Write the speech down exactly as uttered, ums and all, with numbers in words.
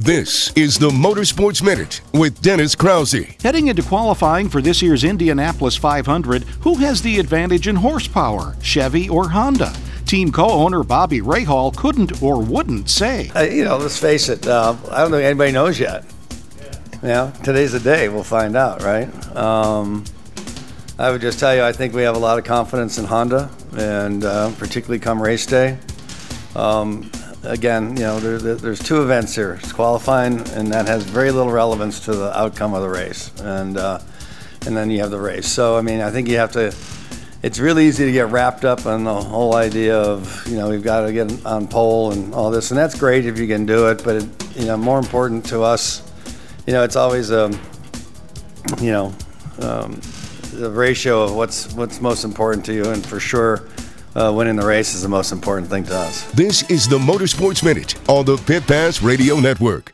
This is the Motorsports Minute with Dennis Krause. Heading into qualifying for this year's Indianapolis five hundred, who has the advantage in horsepower, Chevy or Honda? Team co-owner Bobby Rahal couldn't or wouldn't say. Uh, you know, let's face it, uh, I don't think anybody knows yet. Yeah, today's the day, we'll find out, right? Um, I would just tell you, I think we have a lot of confidence in Honda, and uh, particularly come race day. Um, again, you know, there, there, there's two events here. It's qualifying, and that has very little relevance to the outcome of the race. And uh, and then you have the race. So, I mean, I think you have to, it's really easy to get wrapped up on the whole idea of, you know, we've got to get on pole and all this. And that's great if you can do it, but, it, you know, more important to us, you know, it's always a, you know, um, the ratio of what's what's most important to you, and for sure, uh, winning the race is the most important thing to us. This is the Motorsports Minute on the Pit Pass Radio Network.